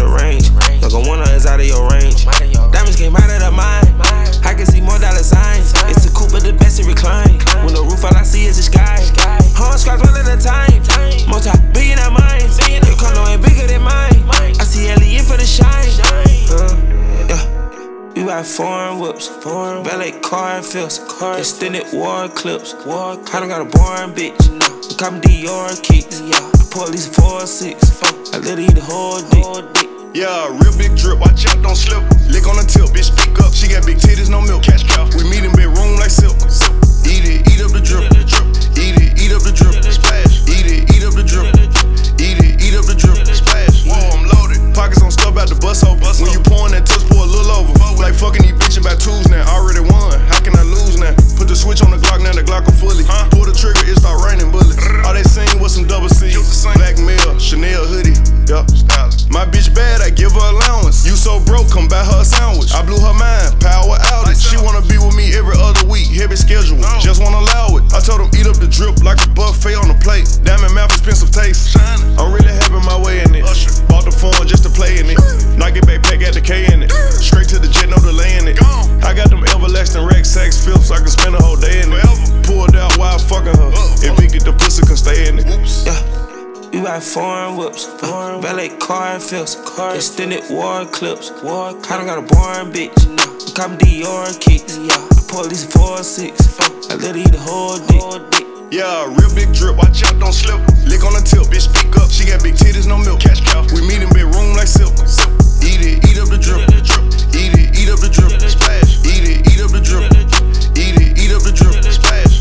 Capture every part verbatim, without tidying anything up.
the range. Like a winner is out of your range. Diamonds came out of the mine. I can see more dollar signs. It's a coupe, but the best to recline. When the roof, all I see is the sky. Horn scratch one at a time. Multi-billion at mine. Your condo ain't bigger than mine. I see Ellie in for the shine. Uh, yeah. We ride foreign whips, valet car and fills, extended war clips. I done got a boring bitch. We call me Dior kicks. I pour at least four or six. I let her eat the whole dick. Yeah, real big drip, watch out, don't slip. Lick on the tip, bitch, speak up. She got big titties, no milk. Cash cow. We meet in bedroom like silk. Eat it, eat up the drip. Eat it, eat up the drip. Splash. Eat it, eat up the drip. Eat it, eat up the drip. Splash. Whoa, I'm loaded. Pockets on stuff out the bus over. When you pouring that touch, pour a little over. Like fucking these bitches by twos now. Already won. How can I lose now? Put the switch on the Glock, now the Glock will fully. Huh? Pull the trigger, it start raining bullets. All they seen was some double C's. Black Mill, Chanel hoodie. Yeah. My bitch bad, I give her allowance. You so broke, come buy her a sandwich. I blew her mind, power outage. She wanna be with me every other week, heavy schedule. Just wanna allow it. I told him eat up the drip like a buffet on the plate. Diamond mouth, expensive taste. I'm really having my way in it. Bought the phone just to play in it. Knock it back, pack got the K in it. Straight to the jet, no delay in it. I got them everlasting rack sacks filled so I can spend a whole day in it. Pulled out while fucking her. If he get the pussy, can stay in it. Yeah. We ride foreign whips, valet car and fills, extended war clips. I done got a boring bitch. We call me Dior kicks. I pour at least four or six. I let her eat the whole dick. Yeah, real big drip, watch out, don't slip. Lick on the tip, bitch, speak up. She got big titties, no milk. Cash cow. We meet in bedroom like silk. Eat it, eat up the drip. Eat it, eat up the drip. Splash. Eat it, eat up the drip. Eat it, eat up the drip. Splash.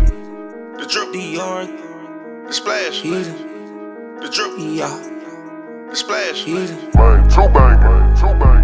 The drip. Dior. The splash. Eat it. The drip. Yeah. The splash. Eat it. Man, two bang, man, two bang.